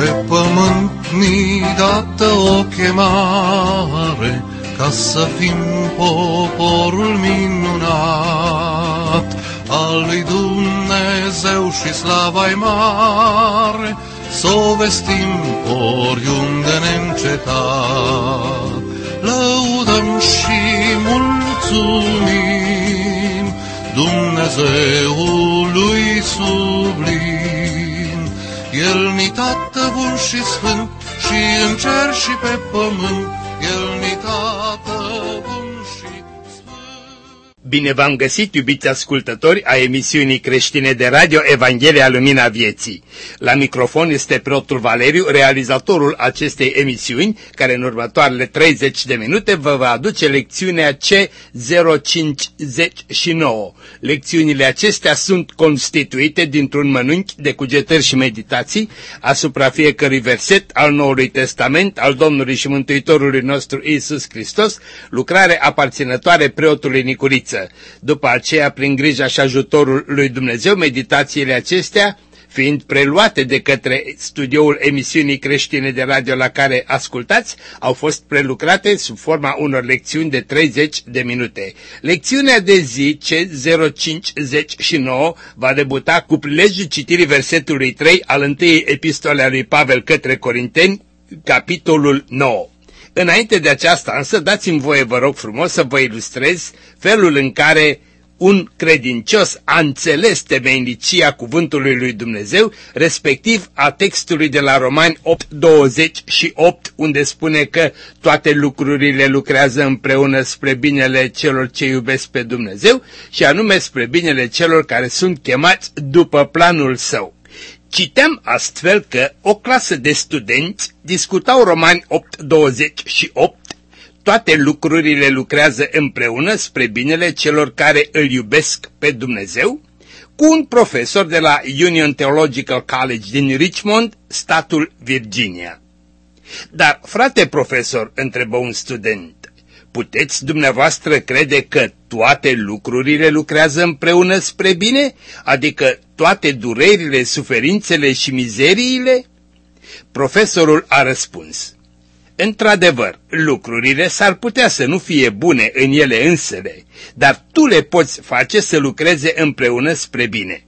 Pe pământ ni dată o chemare, ca să fim poporul minunat al lui Dumnezeu și slava-i mare, s-o vestim oriunde neîncetat. Lăudăm și mulțumim Dumnezeului sublim. El-ni Tată bun și sfânt, și în cer și pe pământ, El-ni Tată bun și sfânt. Bine v-am găsit, iubiți ascultători a emisiunii creștine de radio Evanghelia Lumina Vieții. La microfon este preotul Valeriu, realizatorul acestei emisiuni, care în următoarele 30 de minute vă va aduce lecțiunea C059. Lecțiunile acestea sunt constituite dintr-un mănânchi de cugetări și meditații asupra fiecărui verset al Noului Testament al Domnului și Mântuitorului nostru Iisus Hristos, lucrare aparținătoare preotului Nicuriță. După aceea, prin grija și ajutorul lui Dumnezeu, meditațiile acestea, fiind preluate de către studioul emisiunii creștine de radio la care ascultați, au fost prelucrate sub forma unor lecțiuni de 30 de minute. Lecțiunea de zi C059 va debuta cu prilejul citirii versetului 3 al întâiei epistole a lui Pavel către Corinteni, capitolul 9. Înainte de aceasta însă, dați-mi voie, vă rog frumos, să vă ilustrez felul în care un credincios a înțeles temeinicia cuvântului lui Dumnezeu, respectiv a textului de la Romani 8:28, unde spune că toate lucrurile lucrează împreună spre binele celor ce iubesc pe Dumnezeu, și anume spre binele celor care sunt chemați după planul său. Citeam astfel că o clasă de studenți discutau Romani 8:28, toate lucrurile lucrează împreună spre binele celor care îl iubesc pe Dumnezeu, cu un profesor de la Union Theological College din Richmond, statul Virginia. Dar, frate profesor, întrebă un student, puteți dumneavoastră crede că toate lucrurile lucrează împreună spre bine? Adică toate durerile, suferințele și mizeriile? Profesorul a răspuns, într-adevăr, lucrurile s-ar putea să nu fie bune în ele însele, dar tu le poți face să lucreze împreună spre bine.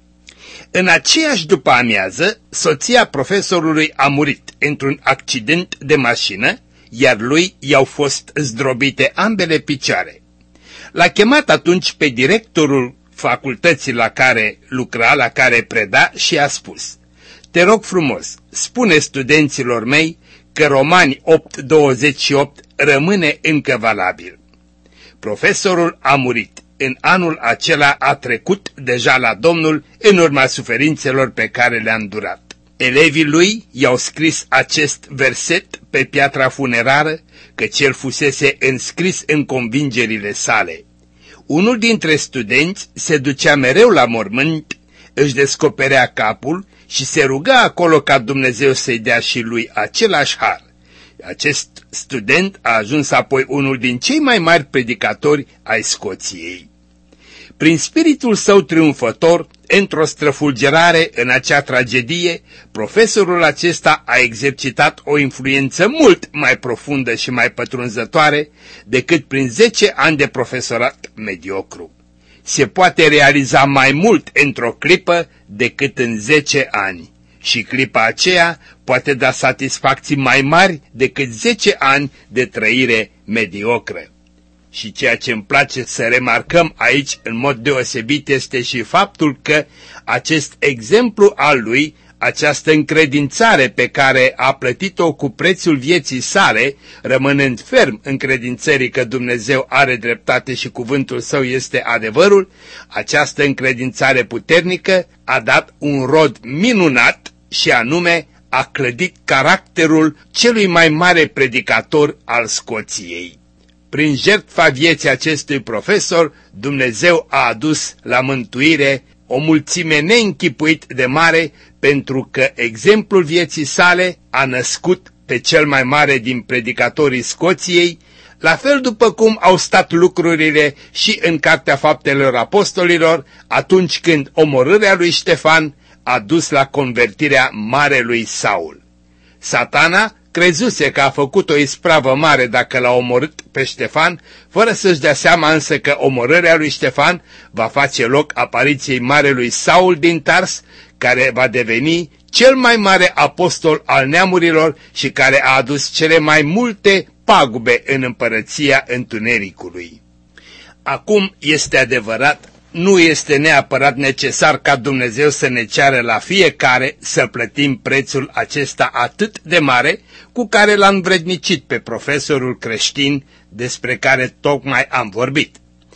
În aceeași după-amiază, soția profesorului a murit într-un accident de mașină, iar lui i-au fost zdrobite ambele picioare. L-a chemat atunci pe directorul facultății la care lucra, la care preda, și a spus, te rog frumos, spune studenților mei că Romani 8:28 rămâne încă valabil. Profesorul a murit. În anul acela a trecut deja la Domnul în urma suferințelor pe care le-a îndurat. Elevii lui i-au scris acest verset pe piatra funerară, căci el fusese înscris în convingerile sale. Unul dintre studenți se ducea mereu la mormânt, își descoperea capul și se ruga acolo ca Dumnezeu să-i dea și lui același har. Acest student a ajuns apoi unul din cei mai mari predicatori ai Scoției. Prin spiritul său triumfător, într-o străfulgerare în acea tragedie, profesorul acesta a exercitat o influență mult mai profundă și mai pătrunzătoare decât prin 10 ani de profesorat mediocru. Se poate realiza mai mult într-o clipă decât în 10 ani. Și clipa aceea poate da satisfacții mai mari decât 10 ani de trăire mediocră. Și ceea ce îmi place să remarcăm aici în mod deosebit este și faptul că acest exemplu al lui, această încredințare pe care a plătit-o cu prețul vieții sale, rămânând ferm în credințării că Dumnezeu are dreptate și cuvântul său este adevărul, această încredințare puternică a dat un rod minunat și anume a clădit caracterul celui mai mare predicator al Scoției. Prin jertfa vieții acestui profesor, Dumnezeu a adus la mântuire o mulțime neînchipuit de mare, pentru că exemplul vieții sale a născut pe cel mai mare din predicatorii Scoției, la fel după cum au stat lucrurile și în Cartea Faptelor Apostolilor, atunci când omorârea lui Ștefan a dus la convertirea marelui Saul. Satana crezuse că a făcut o ispravă mare dacă l-a omorât pe Ștefan, fără să-și dea seama însă că omorârea lui Ștefan va face loc apariției marelui Saul din Tars, care va deveni cel mai mare apostol al neamurilor și care a adus cele mai multe pagube în împărăția întunericului. Acum este adevărat, nu este neapărat necesar ca Dumnezeu să ne ceară la fiecare să plătim prețul acesta atât de mare cu care l-a învrednicit pe profesorul creștin despre care tocmai am vorbit.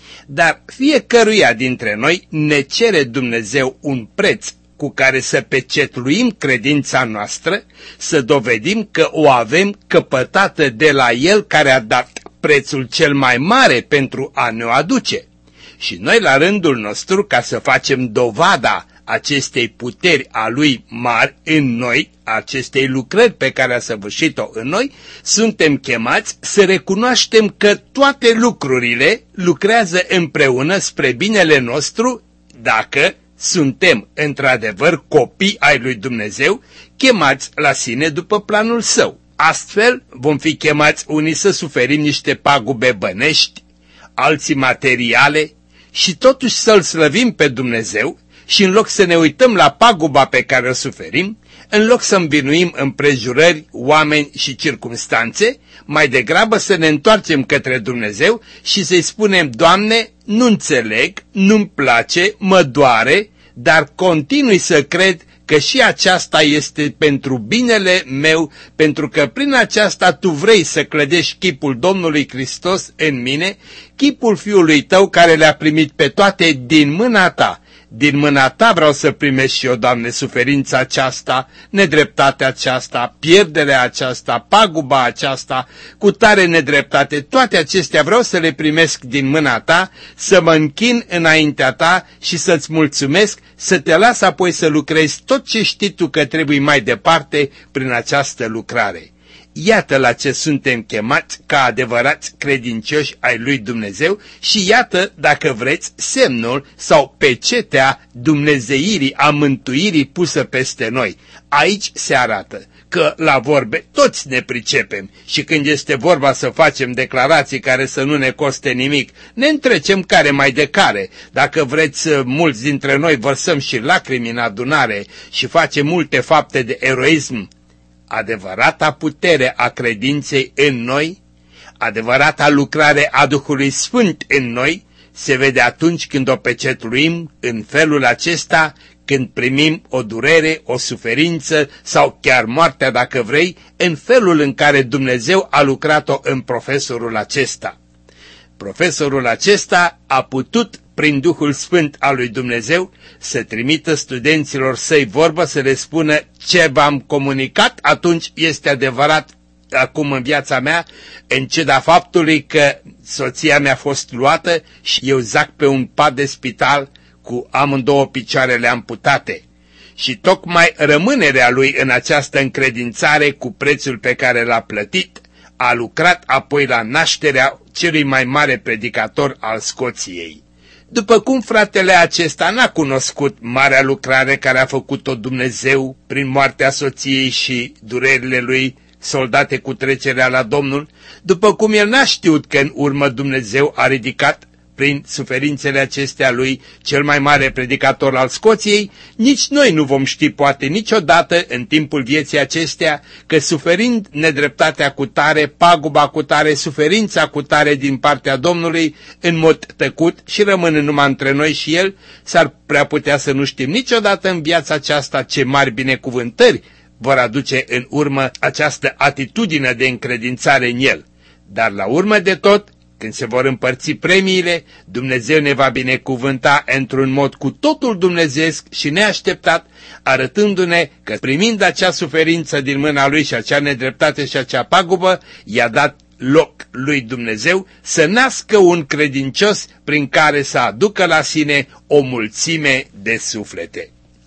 Dar fiecăruia dintre noi ne cere Dumnezeu un preț cu care să pecetluim credința noastră, să dovedim că o avem căpătată de la El care a dat prețul cel mai mare pentru a ne-o aduce. Și noi la rândul nostru, ca să facem dovada acestei puteri a Lui mari în noi, acestei lucrări pe care a săvârșit-o în noi, suntem chemați să recunoaștem că toate lucrurile lucrează împreună spre binele nostru dacă suntem într-adevăr copii ai lui Dumnezeu, chemați la sine după planul Său. Astfel vom fi chemați unii să suferim niște pagube bănești, alții materiale, și totuși să-L slăvim pe Dumnezeu și în loc să ne uităm la paguba pe care o suferim, în loc să învinuim împrejurări, oameni și circumstanțe, mai degrabă să ne întoarcem către Dumnezeu și să-i spunem: Doamne, nu înțeleg, nu-mi place, mă doare, dar continui să cred că și aceasta este pentru binele meu, pentru că prin aceasta Tu vrei să clădești chipul Domnului Hristos în mine, chipul Fiului Tău care le-a primit pe toate din mâna Ta. Din mâna Ta vreau să primesc și eu, Doamne, suferința aceasta, nedreptatea aceasta, pierderea aceasta, paguba aceasta, cu tare nedreptate, toate acestea vreau să le primesc din mâna Ta, să mă închin înaintea Ta și să-ți mulțumesc, să Te las apoi să lucrezi tot ce știi Tu că trebuie mai departe prin această lucrare. Iată la ce suntem chemați ca adevărați credincioși ai lui Dumnezeu și iată, dacă vreți, semnul sau pecetea dumnezeirii, a mântuirii pusă peste noi. Aici se arată că la vorbe toți ne pricepem și când este vorba să facem declarații care să nu ne coste nimic, ne întrecem care mai de care. Dacă vreți, mulți dintre noi vărsăm și lacrimi în adunare și facem multe fapte de eroism. Adevărata putere a credinței în noi, adevărata lucrare a Duhului Sfânt în noi, se vede atunci când o pecetluim în felul acesta, când primim o durere, o suferință sau chiar moartea, dacă vrei, în felul în care Dumnezeu a lucrat-o în profesorul acesta. Profesorul acesta a putut, prin Duhul Sfânt al lui Dumnezeu, să trimită studenților săi vorbă, să le spună: ce v-am comunicat atunci este adevărat acum în viața mea, în ciuda faptului că soția mea a fost luată și eu zac pe un pat de spital cu amândouă picioarele amputate. Și tocmai rămânerea lui în această încredințare cu prețul pe care l-a plătit, a lucrat apoi la nașterea celui mai mare predicator al Scoției. După cum fratele acesta n-a cunoscut marea lucrare care a făcut-o Dumnezeu prin moartea soției și durerile lui soldate cu trecerea la Domnul, după cum el n-a știut că în urmă Dumnezeu a ridicat prin suferințele acestea lui cel mai mare predicator al Scoției, nici noi nu vom ști poate niciodată în timpul vieții acestea că suferind nedreptatea cu tare, paguba cu tare, suferința cu tare din partea Domnului, în mod tăcut și rămânând numai între noi și El, s-ar prea putea să nu știm niciodată în viața aceasta ce mari binecuvântări vor aduce în urmă această atitudine de încredințare în El. Dar la urmă de tot, când se vor împărți premiile, Dumnezeu ne va binecuvânta într-un mod cu totul dumnezeiesc și neașteptat, arătându-ne că primind acea suferință din mâna Lui și acea nedreptate și acea pagubă, i-a dat loc lui Dumnezeu să nască un credincios prin care să aducă la sine o mulțime de suflete.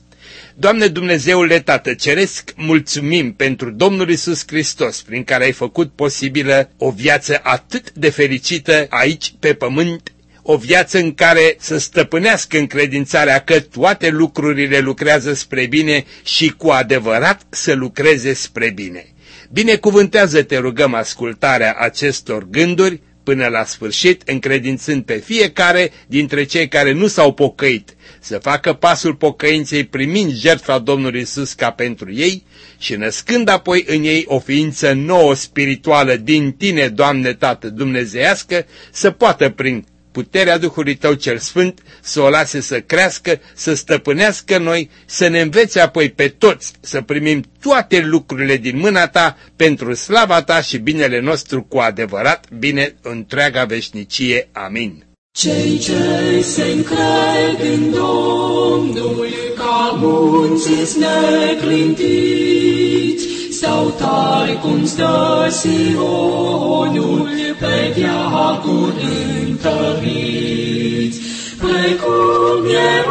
Doamne Dumnezeule Tată Ceresc, mulțumim pentru Domnul Iisus Hristos, prin care ai făcut posibilă o viață atât de fericită aici pe pământ, o viață în care să stăpânească încredințarea că toate lucrurile lucrează spre bine și cu adevărat să lucreze spre bine. Binecuvântează-te, rugăm, ascultarea acestor gânduri până la sfârșit, încredințând pe fiecare dintre cei care nu s-au pocăit să facă pasul pocăinței primind jertfa Domnului Iisus ca pentru ei și născând apoi în ei o ființă nouă spirituală din tine, Doamne Tată dumnezeiască, să poată prin puterea Duhului Tău cel Sfânt să o lase să crească, să stăpânească noi, să ne învețe apoi pe toți să primim toate lucrurile din mâna Ta pentru slava Ta și binele nostru cu adevărat bine întreaga veșnicie. Amin. Cei ce se încred în Domnul ca munți neclintiți, stau tari cum stă Sionul, pe veacuri întăriți. Precum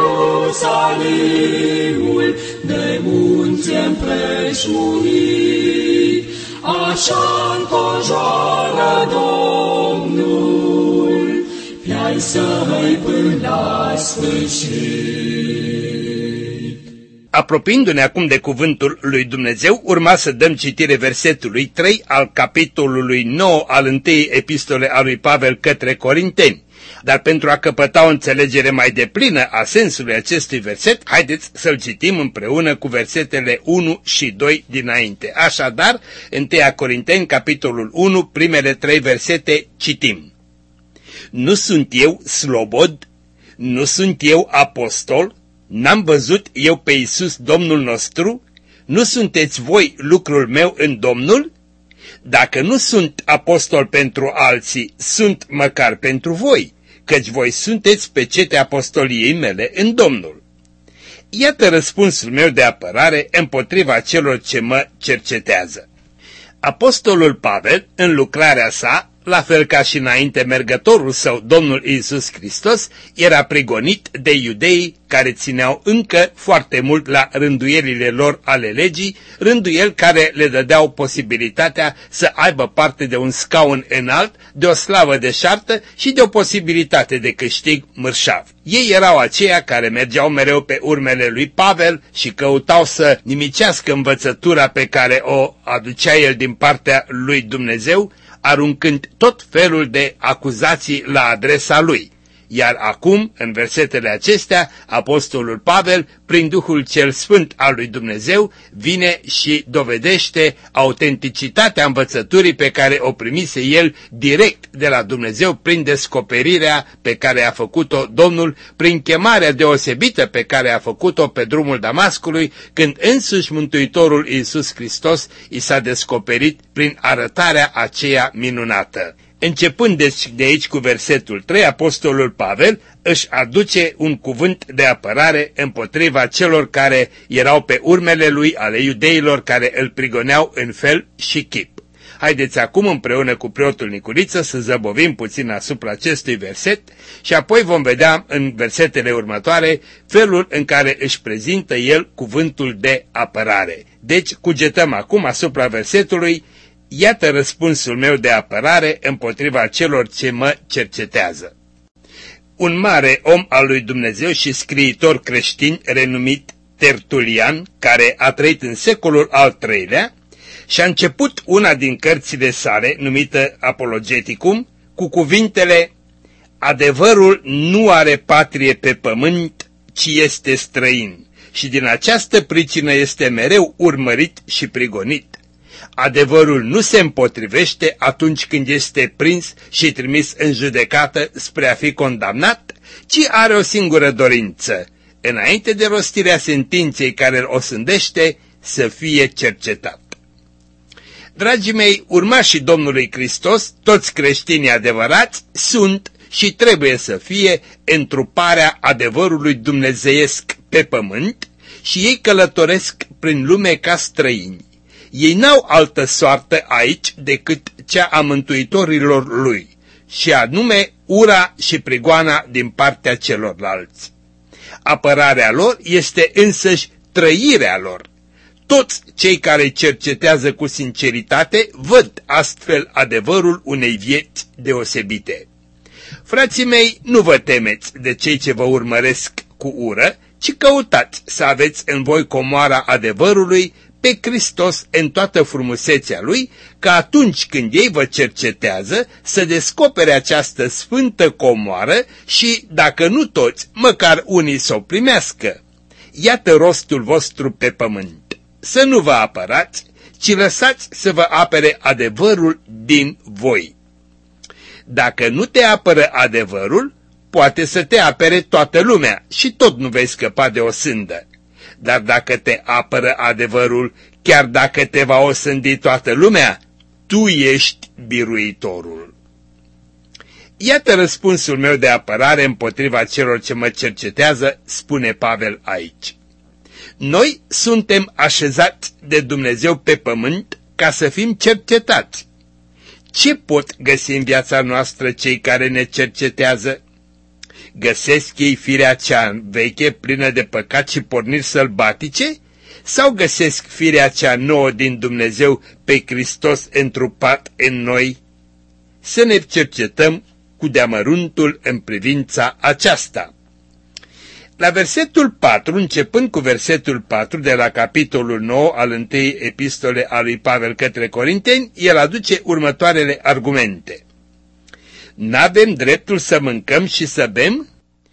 Ierusalimul de munți împrejmurit, așa înconjoară Domnul pe-ai săi până la sfârșit. Apropiindu-ne acum de cuvântul lui Dumnezeu, urma să dăm citire versetului 3 al capitolului 9 al întâiei epistole a lui Pavel către Corinteni. Dar pentru a căpăta o înțelegere mai deplină a sensului acestui verset, haideți să-l citim împreună cu versetele 1 și 2 dinainte. Așadar, 1 Corinteni, capitolul 1, primele 3 versete, citim. Nu sunt eu slobod, nu sunt eu apostol, n-am văzut eu pe Iisus Domnul nostru, nu sunteți voi lucrul meu în Domnul? Dacă nu sunt apostol pentru alții, sunt măcar pentru voi, căci voi sunteți pecetea apostoliei mele în Domnul. Iată răspunsul meu de apărare împotriva celor ce mă cercetează. Apostolul Pavel, în lucrarea sa, la fel ca și înainte mergătorul său, Domnul Iisus Hristos, era prigonit de iudeii care țineau încă foarte mult la rânduielile lor ale legii, rânduieli care le dădeau posibilitatea să aibă parte de un scaun înalt, de o slavă deșartă și de o posibilitate de câștig mărșav. Ei erau aceia care mergeau mereu pe urmele lui Pavel și căutau să nimicească învățătura pe care o aducea el din partea lui Dumnezeu, aruncând tot felul de acuzații la adresa lui. Iar acum, în versetele acestea, apostolul Pavel, prin Duhul cel Sfânt al lui Dumnezeu, vine și dovedește autenticitatea învățăturii pe care o primise el direct de la Dumnezeu prin descoperirea pe care a făcut-o Domnul, prin chemarea deosebită pe care a făcut-o pe drumul Damascului, când însuși Mântuitorul Iisus Hristos i s-a descoperit prin arătarea aceea minunată. Începând de aici cu versetul 3, apostolul Pavel își aduce un cuvânt de apărare împotriva celor care erau pe urmele lui, ale iudeilor care îl prigoneau în fel și chip. Haideți acum împreună cu preotul Niculiță să zăbovim puțin asupra acestui verset și apoi vom vedea în versetele următoare felul în care își prezintă el cuvântul de apărare. Deci cugetăm acum asupra versetului: iată răspunsul meu de apărare împotriva celor ce mă cercetează. Un mare om al lui Dumnezeu și scriitor creștin renumit Tertulian, care a trăit în secolul al III-lea, și-a început una din cărțile sale, numită Apologeticum, cu cuvintele: adevărul nu are patrie pe pământ, ci este străin, și din această pricină este mereu urmărit și prigonit. Adevărul nu se împotrivește atunci când este prins și trimis în judecată spre a fi condamnat, ci are o singură dorință: înainte de rostirea sentinței care îl osândește, să fie cercetat. Dragii mei, urmașii Domnului Hristos, toți creștinii adevărați, sunt și trebuie să fie întruparea adevărului dumnezeiesc pe pământ și ei călătoresc prin lume ca străini. Ei n-au altă soartă aici decât cea a mântuitorilor lui, și anume ura și prigoana din partea celorlalți. Apărarea lor este însăși trăirea lor. Toți cei care cercetează cu sinceritate văd astfel adevărul unei vieți deosebite. Frații mei, nu vă temeți de cei ce vă urmăresc cu ură, ci căutați să aveți în voi comoara adevărului, pe Hristos în toată frumusețea Lui, ca atunci când ei vă cercetează să descopere această sfântă comoară și, dacă nu toți, măcar unii să o primească. Iată rostul vostru pe pământ. Să nu vă apărați, ci lăsați să vă apere adevărul din voi. Dacă nu te apără adevărul, poate să te apere toată lumea și tot nu vei scăpa de o sândă. Dar dacă te apără adevărul, chiar dacă te va osândi toată lumea, tu ești biruitorul. Iată răspunsul meu de apărare împotriva celor ce mă cercetează, spune Pavel aici. Noi suntem așezați de Dumnezeu pe pământ ca să fim cercetați. Ce pot găsi în viața noastră cei care ne cercetează? Găsesc ei firea cea veche, plină de păcat și porniri sălbatice? Sau găsesc firea cea nouă din Dumnezeu pe Hristos întrupat în noi? Să ne cercetăm cu deamăruntul în privința aceasta. La versetul 4, începând cu versetul 4 de la capitolul 9 al întâiei epistole a lui Pavel către Corinteni, el aduce următoarele argumente. N-avem dreptul să mâncăm și să bem?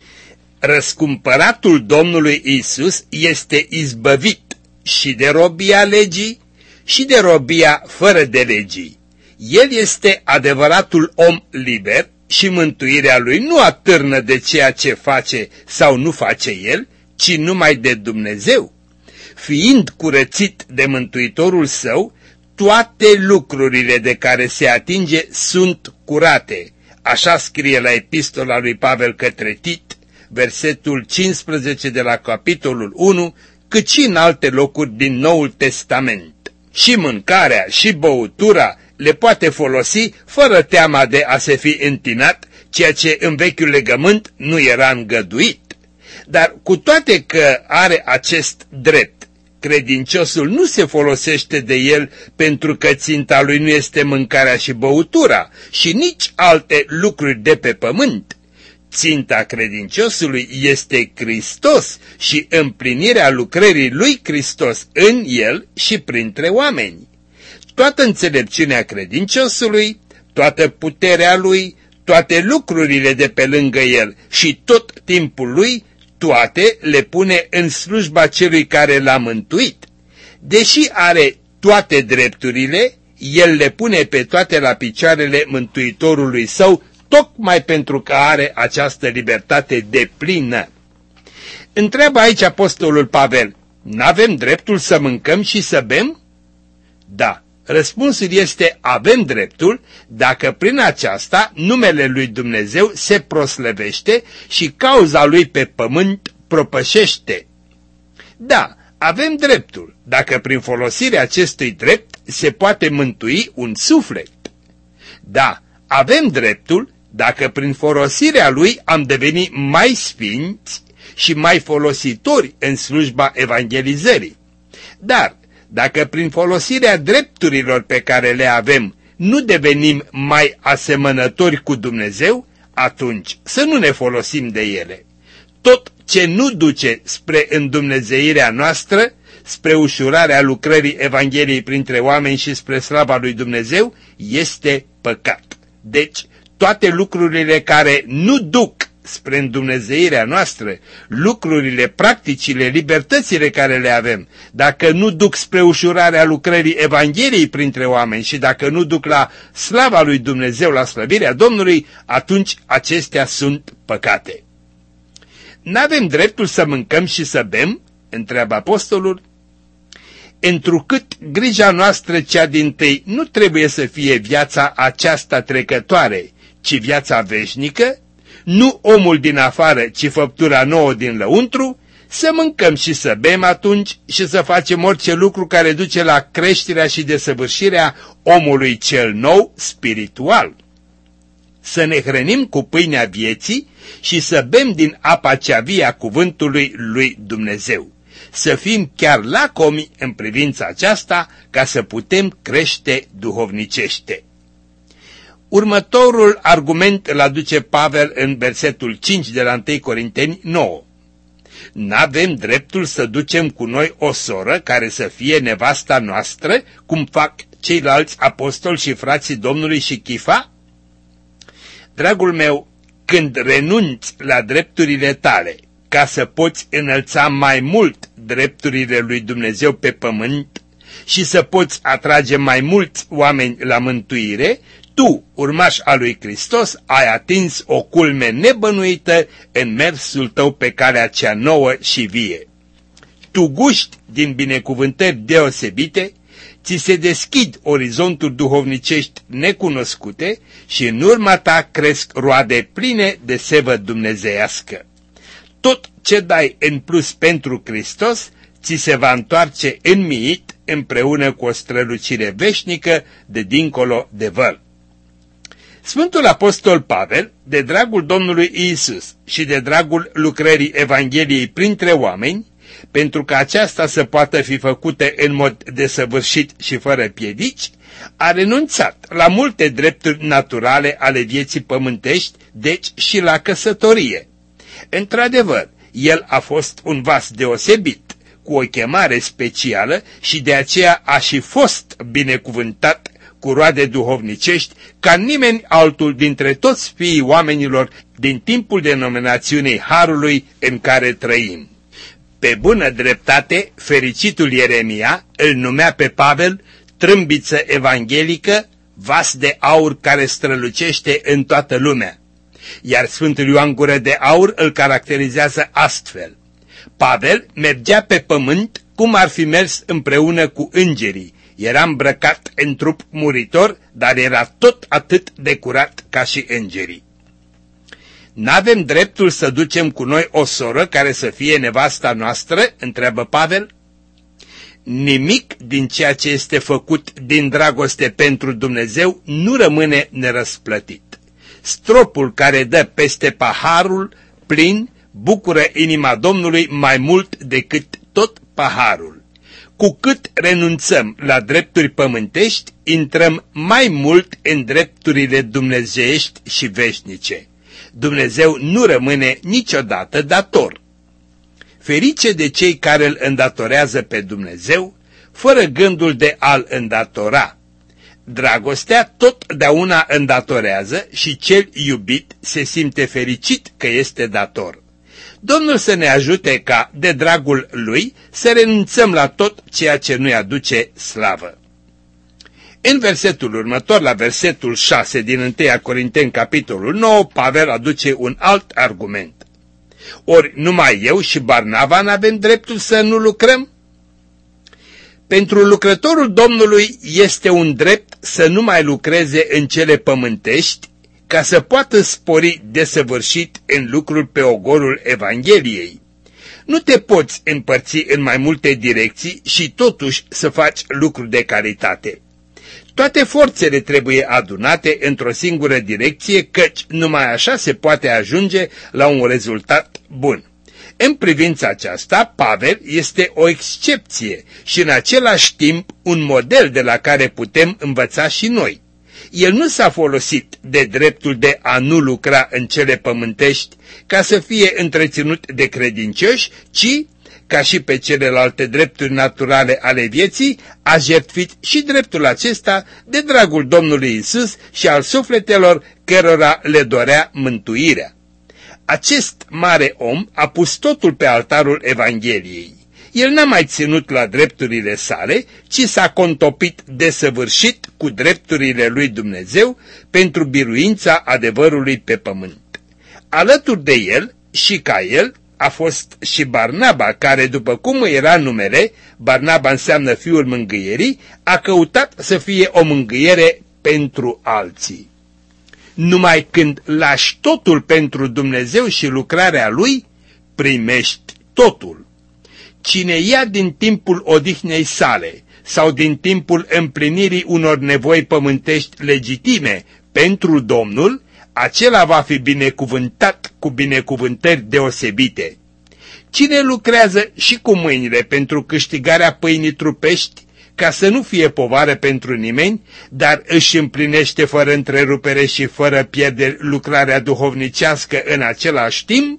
Răscumpăratul Domnului Iisus este izbăvit și de robia legii și de robia fără de legii. El este adevăratul om liber și mântuirea lui nu atârnă de ceea ce face sau nu face el, ci numai de Dumnezeu. Fiind curățit de Mântuitorul său, toate lucrurile de care se atinge sunt curate. Așa scrie la epistola lui Pavel către Tit, versetul 15 de la capitolul 1, cât și în alte locuri din Noul Testament. Și mâncarea și băutura le poate folosi fără teama de a se fi întinat, ceea ce în vechiul legământ nu era îngăduit. Dar cu toate că are acest drept, credinciosul nu se folosește de el pentru că ținta lui nu este mâncarea și băutura și nici alte lucruri de pe pământ. Ținta credinciosului este Hristos și împlinirea lucrării lui Hristos în el și printre oameni. Toată înțelepciunea credinciosului, toată puterea lui, toate lucrurile de pe lângă el și tot timpul lui, toate le pune în slujba celui care l-a mântuit. Deși are toate drepturile, el le pune pe toate la picioarele Mântuitorului său, tocmai pentru că are această libertate deplină. Întreabă aici apostolul Pavel, n-avem dreptul să mâncăm și să bem? Da, răspunsul este avem dreptul dacă prin aceasta numele lui Dumnezeu se proslăvește și cauza lui pe pământ propășește. Da, avem dreptul dacă prin folosirea acestui drept se poate mântui un suflet. Da, avem dreptul dacă prin folosirea lui am devenit mai sfinți și mai folositori în slujba evangelizării. Dar dacă prin folosirea drepturilor pe care le avem nu devenim mai asemănători cu Dumnezeu, atunci să nu ne folosim de ele. Tot ce nu duce spre îndumnezeirea noastră, spre ușurarea lucrării Evangheliei printre oameni și spre slava lui Dumnezeu, este păcat. Deci, toate lucrurile care nu duc spre îndumnezeirea noastră, lucrurile, practicile, libertățile care le avem, dacă nu duc spre ușurarea lucrării Evangheliei printre oameni și dacă nu duc la slava lui Dumnezeu, la slăvirea Domnului, atunci acestea sunt păcate. N-avem dreptul să mâncăm și să bem? Întreabă apostolul. Întrucât grija noastră cea dintâi nu trebuie să fie viața aceasta trecătoare, ci viața veșnică, nu omul din afară, ci făptura nouă din lăuntru, să mâncăm și să bem atunci și să facem orice lucru care duce la creșterea și desăvârșirea omului cel nou spiritual. Să ne hrănim cu pâinea vieții și să bem din apa cea vie a cuvântului lui Dumnezeu. Să fim chiar lacomi în privința aceasta ca să putem crește duhovnicește. Următorul argument îl aduce Pavel în versetul 5 de la 1 Corinteni 9. N-avem dreptul să ducem cu noi o soră care să fie nevasta noastră, cum fac ceilalți apostoli și frații Domnului și Chifa? Dragul meu, când renunți la drepturile tale ca să poți înălța mai mult drepturile lui Dumnezeu pe pământ și să poți atrage mai mulți oameni la mântuire, tu, urmaș al lui Hristos, ai atins o culme nebănuită în mersul tău pe calea cea nouă și vie. Tu guști din binecuvântări deosebite, ți se deschid orizonturi duhovnicești necunoscute și în urma ta cresc roade pline de sevă dumnezeiască. Tot ce dai în plus pentru Hristos, ți se va întoarce înmiit împreună cu o strălucire veșnică de dincolo de văl. Sfântul Apostol Pavel, de dragul Domnului Iisus și de dragul lucrării Evangheliei printre oameni, pentru că aceasta să poată fi făcută în mod desăvârșit și fără piedici, a renunțat la multe drepturi naturale ale vieții pământești, deci și la căsătorie. Într-adevăr, el a fost un vas deosebit, cu o chemare specială și de aceea a și fost binecuvântat cu roade duhovnicești ca nimeni altul dintre toți fiii oamenilor din timpul denominațiunii Harului în care trăim. Pe bună dreptate, fericitul Ieremia îl numea pe Pavel trâmbiță evanghelică, vas de aur care strălucește în toată lumea. Iar Sfântul Ioan Gură de Aur îl caracterizează astfel: Pavel mergea pe pământ cum ar fi mers împreună cu îngerii, era îmbrăcat în trup muritor, dar era tot atât de curat ca și îngerii. N-avem dreptul să ducem cu noi o soră care să fie nevasta noastră? Întreabă Pavel. Nimic din ceea ce este făcut din dragoste pentru Dumnezeu nu rămâne nerăsplătit. Stropul care dă peste paharul plin bucură inima Domnului mai mult decât tot paharul. Cu cât renunțăm la drepturi pământești, intrăm mai mult în drepturile dumnezeiești și veșnice. Dumnezeu nu rămâne niciodată dator. Ferice de cei care îl îndatorează pe Dumnezeu, fără gândul de a-l îndatora. Dragostea totdeauna îndatorează și cel iubit se simte fericit că este dator. Domnul să ne ajute ca, de dragul Lui, să renunțăm la tot ceea ce nu-i aduce slavă. În versetul următor, la versetul 6 din 1 Corinteni, capitolul 9, Pavel aduce un alt argument. Ori numai eu și Barnaba n-avem dreptul să nu lucrăm? Pentru lucrătorul Domnului este un drept să nu mai lucreze în cele pământești, ca să poată spori desăvârșit în lucrul pe ogorul Evangheliei. Nu te poți împărți în mai multe direcții și totuși să faci lucruri de calitate. Toate forțele trebuie adunate într-o singură direcție, căci numai așa se poate ajunge la un rezultat bun. În privința aceasta, Pavel este o excepție și în același timp un model de la care putem învăța și noi. El nu s-a folosit de dreptul de a nu lucra în cele pământești ca să fie întreținut de credincioși, ci, ca și pe celelalte drepturi naturale ale vieții, a jertfit și dreptul acesta de dragul Domnului Isus și al sufletelor cărora le dorea mântuirea. Acest mare om a pus totul pe altarul Evangheliei. El n-a mai ținut la drepturile sale, ci s-a contopit desăvârșit cu drepturile lui Dumnezeu pentru biruința adevărului pe pământ. Alături de el și ca el a fost și Barnaba, care, după cum era numele, Barnaba înseamnă fiul mângâierii, a căutat să fie o mângâiere pentru alții. Numai când lași totul pentru Dumnezeu și lucrarea Lui, primești totul. Cine ia din timpul odihnei sale sau din timpul împlinirii unor nevoi pământești legitime pentru Domnul, acela va fi binecuvântat cu binecuvântări deosebite. Cine lucrează și cu mâinile pentru câștigarea pâinii trupești, ca să nu fie povară pentru nimeni, dar își împlinește fără întrerupere și fără pierderi lucrarea duhovnicească în același timp,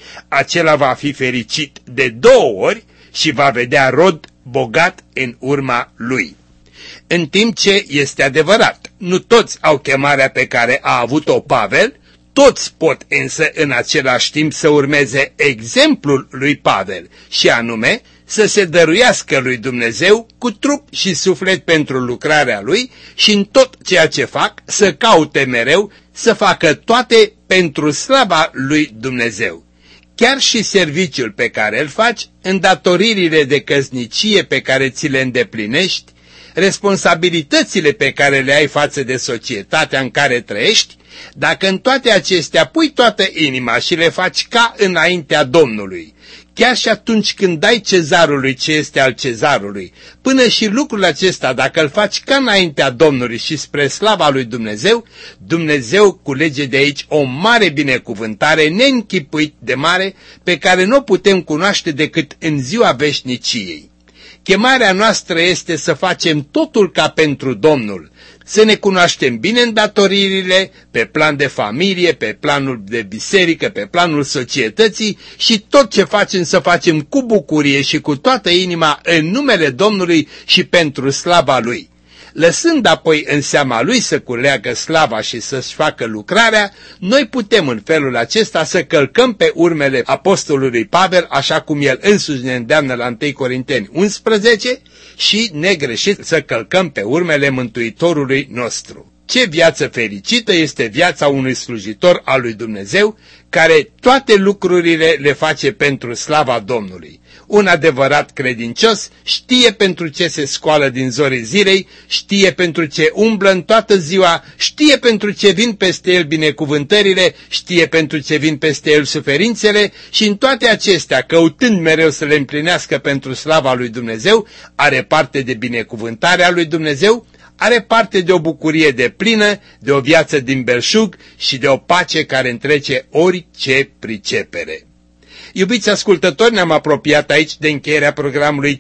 acela va fi fericit de 2 ori și va vedea rod bogat în urma lui. În timp ce este adevărat, nu toți au chemarea pe care a avut-o Pavel, toți pot însă în același timp să urmeze exemplul lui Pavel, și anume să se dăruiască lui Dumnezeu cu trup și suflet pentru lucrarea lui și în tot ceea ce fac să caute mereu să facă toate pentru slava lui Dumnezeu. Chiar și serviciul pe care îl faci, îndatoririle de căsnicie pe care ți le îndeplinești, responsabilitățile pe care le ai față de societatea în care trăiești, dacă în toate acestea pui toată inima și le faci ca înaintea Domnului, chiar și atunci când dai cezarului ce este al cezarului, până și lucrul acesta, dacă îl faci ca înaintea Domnului și spre slava lui Dumnezeu, Dumnezeu culege de aici o mare binecuvântare neînchipuit de mare, pe care nu o putem cunoaște decât în ziua veșniciei. Chemarea noastră este să facem totul ca pentru Domnul, să ne cunoaștem bine îndatoririle pe plan de familie, pe planul de biserică, pe planul societății și tot ce facem să facem cu bucurie și cu toată inima în numele Domnului și pentru slava Lui. Lăsând apoi în seama Lui să culeagă slava și să-și facă lucrarea, noi putem în felul acesta să călcăm pe urmele apostolului Pavel, așa cum el însuși ne îndeamnă la 1 Corinteni 11, și negreșit să călcăm pe urmele Mântuitorului nostru. Ce viață fericită este viața unui slujitor al lui Dumnezeu, care toate lucrurile le face pentru slava Domnului. Un adevărat credincios știe pentru ce se scoală din zorii zilei, știe pentru ce umblă în toată ziua, știe pentru ce vin peste el binecuvântările, știe pentru ce vin peste el suferințele și în toate acestea, căutând mereu să le împlinească pentru slava lui Dumnezeu, are parte de binecuvântarea lui Dumnezeu, are parte de o bucurie deplină, de o viață din belșug și de o pace care întrece orice pricepere. Iubiți ascultători, ne-am apropiat aici de încheierea programului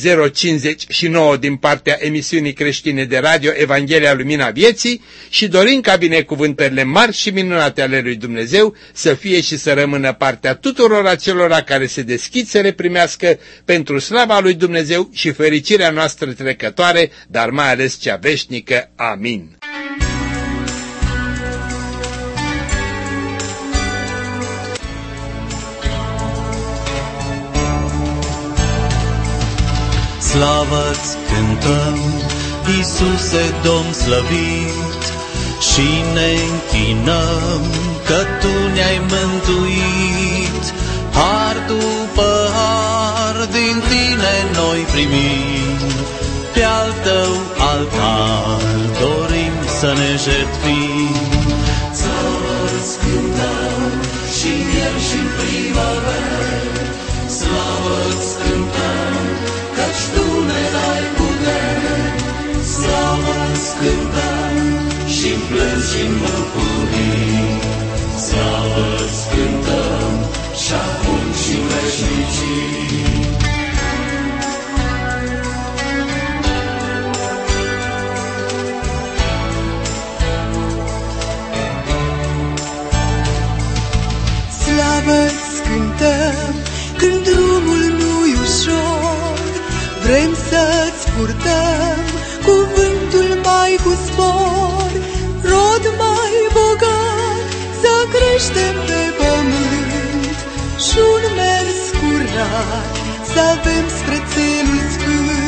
C059 din partea emisiunii creștine de radio Evanghelia Lumina Vieții și dorim ca binecuvântările mari și minunate ale lui Dumnezeu să fie și să rămână partea tuturor acelora care se deschid să le primească pentru slava lui Dumnezeu și fericirea noastră trecătoare, dar mai ales cea veșnică. Amin. Slavă-ți cântăm, Iisuse Domn slăvit, și ne închinăm că Tu ne-ai mântuit. Har după har din Tine noi primim, pe-al Tău altar dorim să ne jertfim. Slavă-ți cântăm și în ieri și în primăveră, slavă-ți cântăm, căci Tu ne dai putere. Slavă-ți cântăm și-n plâns și-n bucurii, slavă-ți cântăm și-acum și-n veșnicii. Slavă-ți cântăm când drumul nu-i ușor, vrem să-ți purtăm cuvântul mai cu spor, rod mai bogat să creștem pe pământ și un mers curat să avem spre țelul sfânt.